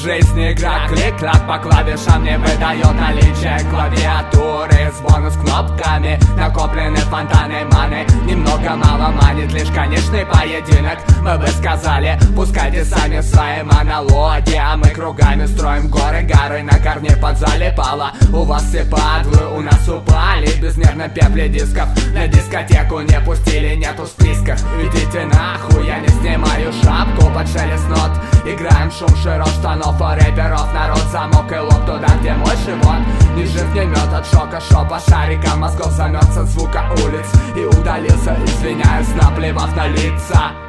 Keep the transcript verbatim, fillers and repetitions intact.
жизни игра клик-клак по клавишам не выдает наличие клавиатуры. Звон с кнопками, накоплены фонтаны маны. Немного мало манит лишь конечный поединок. Мы бы сказали, пускайте сами свои монологи, а мы кругами строим горы, горы на корне подзалипало. У вас все падлы, у нас упали. В безмерном пепле дисков на дискотеку не пустили, нету в списках. Идите нахуй, я не снимаю шапку под шелест нот. Играем шум широт штанов у рэперов. Народ, замок и лоб туда, где мой живот. Ни жив, ни мёд от шока, шо по шарикам мозгов замёт со звука улиц. И удалился, извиняюсь, наплевав на лица.